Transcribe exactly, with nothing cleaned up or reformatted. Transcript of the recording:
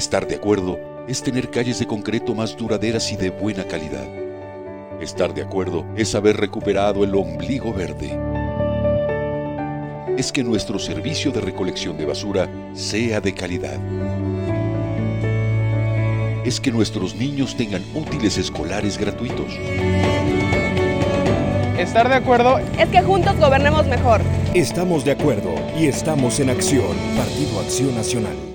Estar de acuerdo es tener calles de concreto más duraderas y de buena calidad. Estar de acuerdo es haber recuperado el ombligo verde. Es que nuestro servicio de recolección de basura sea de calidad. Es que nuestros niños tengan útiles escolares gratuitos. Estar de acuerdo es que juntos gobernemos mejor. Estamos de acuerdo y estamos en acción. Partido Acción Nacional.